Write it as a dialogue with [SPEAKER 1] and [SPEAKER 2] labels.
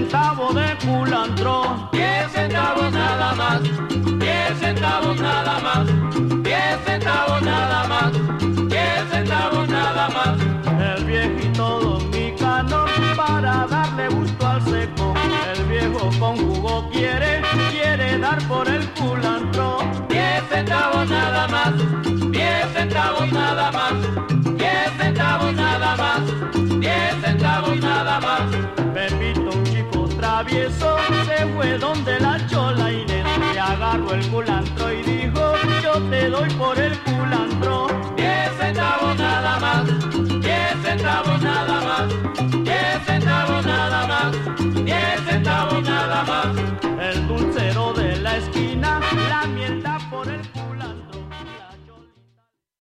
[SPEAKER 1] centavos de culantro.
[SPEAKER 2] 10 centavos nada más, 10 centavos nada más, 10 centavos nada más, 10 centavos nada más.
[SPEAKER 1] El viejito dominicano para darle gusto al seco. El viejo con jugo quiere dar por el culantro.
[SPEAKER 2] 10 centavos nada más, 10 centavos nada más, 10 centavos nada más, 10 centavos nada más.
[SPEAKER 1] Pepito, un chico travieso, se fue donde la chola Inés. Le agarró el culantro y dijo, yo te doy por el culantro.
[SPEAKER 2] 10 centavos nada más, 10 centavos nada más, 10 centavos nada más, 10 centavos nada más.
[SPEAKER 1] El dulcero de la esquina